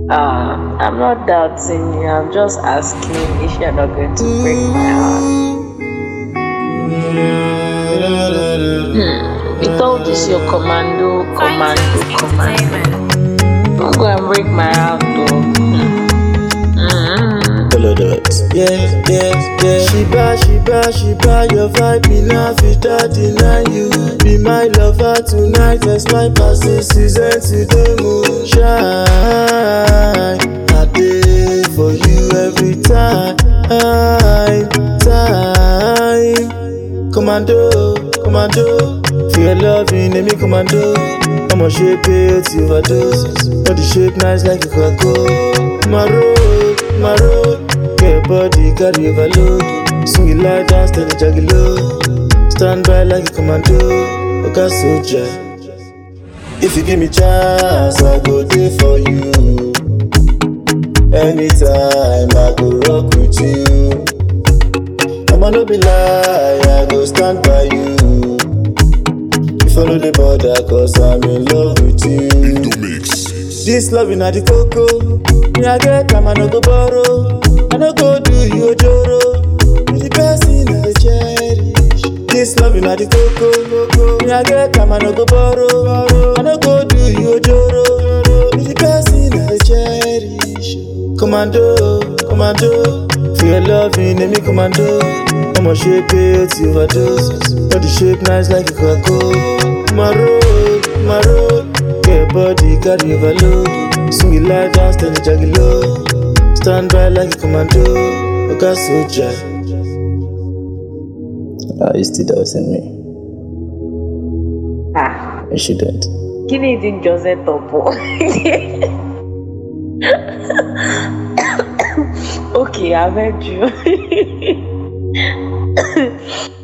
I'm not doubting you. I'm just asking if you're not going to break my heart. You told this your commando, commando. Don't go and break my heart, though. Follow that. Yeah. She buy your vibe, me now fit that deny you. Be my lover tonight, as my passing season to the moon shine. I day for you every time. Commando, feel loving, name me commando. I'ma shape it, you overdose. Body shape nice like a Coca-Cola. My road, get body carry overload. Swing it like dance to the jaggy low. Stand by like a commando, like a soldier. If you give me chance, I go there for you. Anytime I go rock with you. I'ma no be lie, I go stand by you. You follow the border, cause I'm in love with you. This love in the coco. Me I get time, I no go borrow. I no go do you joro. You the person I cherish. This love in the coco. Me I get time, I no go borrow. I no go do you joro. You the person I cherish. Commando, feel loving, name me commando. I'ma shape it, you overdose. Body shape nice like a Coca-Cola. My road, get body carry overload. Swing it like dance to the jaggy low. Stand by like a commando, like a soldier. You still doubting me? You shouldn't. Kini din Jose Topo. Okay, I've heard you.